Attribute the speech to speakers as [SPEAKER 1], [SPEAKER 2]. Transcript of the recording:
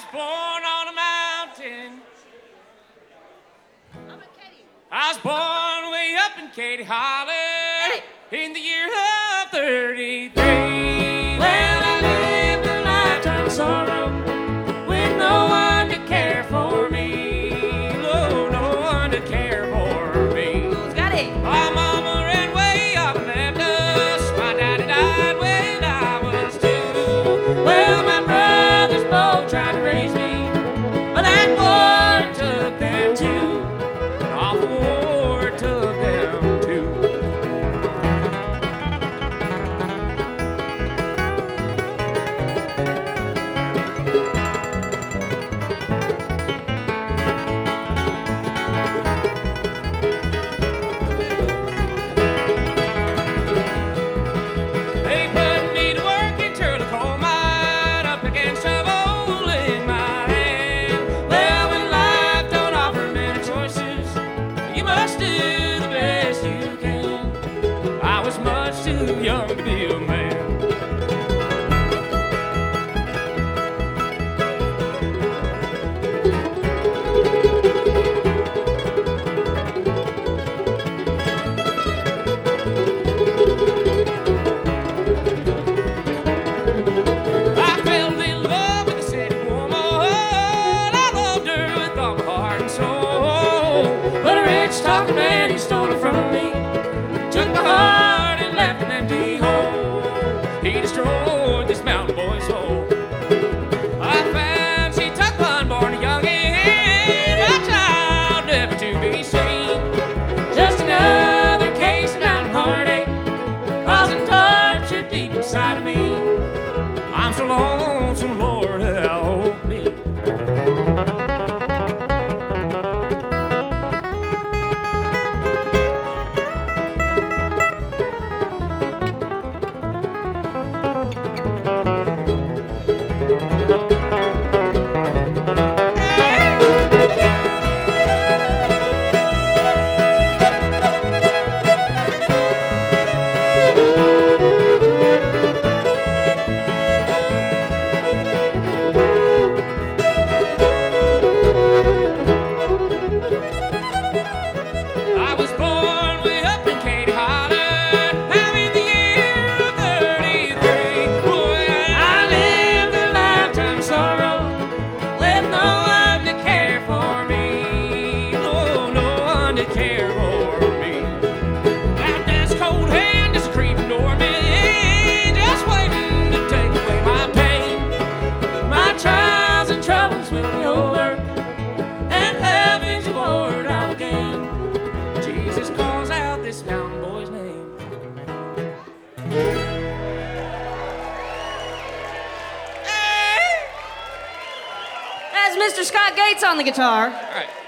[SPEAKER 1] born on a mountain. I was born way up in Katy Hollow in the year of 33. Well, I lived a lifetime of sorrow with no one to care for me. No, no one to care for me.
[SPEAKER 2] Who's got it?
[SPEAKER 1] My mama ran way off and left us. My daddy died when I was 2. Well, my brothers both tried to raise me, but that war took them too. An awful war took them too. They put me to work into the coal mine up against shovel in my hand. Well, when life don't offer many choices, you must do the best you can. I was much too young to be a man. I fell in love with a city woman. I loved her with all my heart and soul. But a rich talking man, he stole her from me. Took my heart and left an empty hole. He destroyed this mountain boy's soul. I found she took unborn youngin', my child never to be seen. Just another case of mountain heartache, causing torture deep inside of me. I'm so lonesome, Lord, help me. I was born way up in Katy Hollow, I'm in the year of 33. Boy, I lived a lifetime of sorrow with no one to care for me. No, no one to care for me. That death's cold hand is creeping over me, just waiting to take away my pain. My trials and troubles will be over, and heaven's reward I'll gain. Jesus calls out this mountain boy's name.
[SPEAKER 2] That's Mr. Scott Gates on the guitar.
[SPEAKER 1] All right.